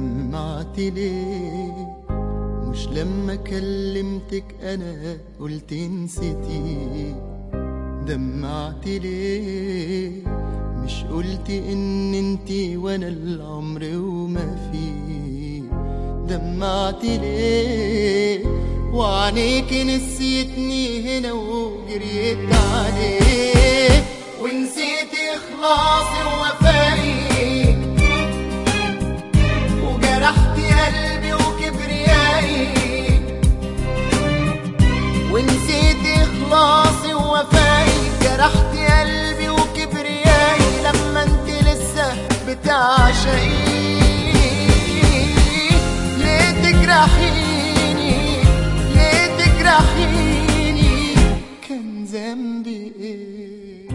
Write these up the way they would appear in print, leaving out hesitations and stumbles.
دمعت ليه؟ مش لما كلمتك انا قلت نسيتي؟ دمعت ليه؟ مش قلت ان انتي وانا العمر وما فيه؟ دمعت ليه؟ وعنيكي نسيتني هنا وجريت عليه، ونسيت اخلاصي ووفائي، وجرحت قلبي وكبريائي، ونسيت اخلاصي ووفائي، جرحت قلبي وكبريائي لما انت لسه بتعشقي. ليه تجرحيني؟ ليه تجرحيني؟ كان ذنبي ايه؟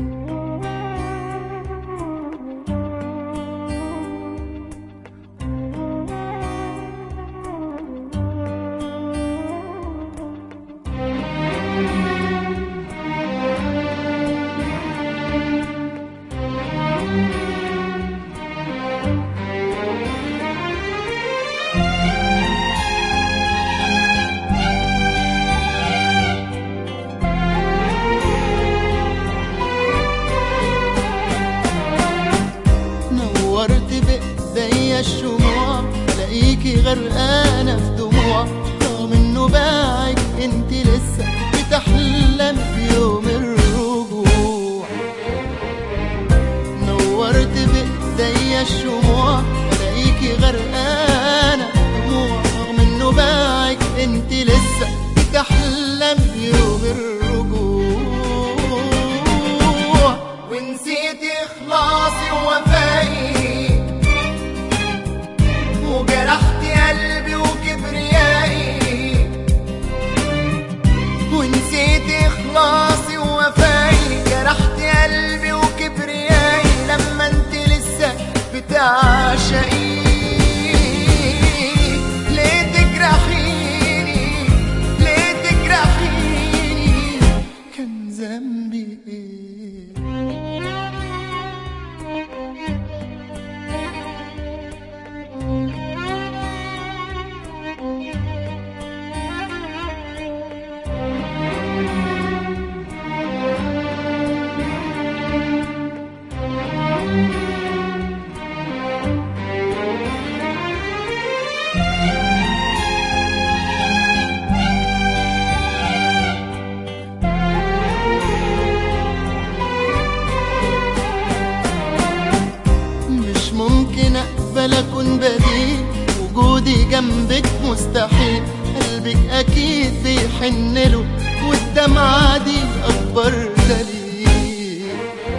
نورت بإيديا الشموع، الاقيكي غرقانة في دموع، رغم انه باعك انت لسه بتحلم بيوم الرجوع. نورت بإيديا الشموع، الاقيكي غرقانة في دموع، رغم انه باعك انت لسه بتحلم بيوم الرجوع. ونسيت اخلاصي ووفائي، وجرحت قلبي وكبريائي، ونسيت اخلاصي ووفائي، جرحت قلبي وكبريائي لما انت لسه بتعشقي. ليه تجرحيني؟ ليه تجرحيني؟ كان ذنبي ايه؟ ممكن اقبل اكون بديل، وجودي جنبك مستحيل، قلبك اكيد بيحن له، والدمعة دي اكبر دليل.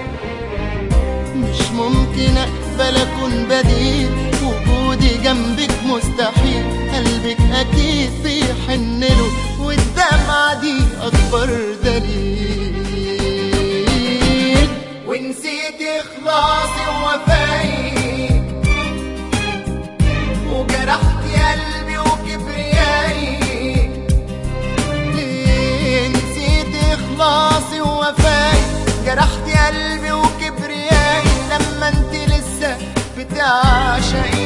مش ممكن اقبل اكون بديل، وجودي جنبك مستحيل، قلبك اكيد بيحن له، والدمعة دي اكبر دليل. ونسيت اخلاصي ووفائي، وجرحت قلبي وكبريائي. ليه نسيت اخلاصي ووفائي، جرحت قلبي وكبريائي لما انت لسه بتعشقي.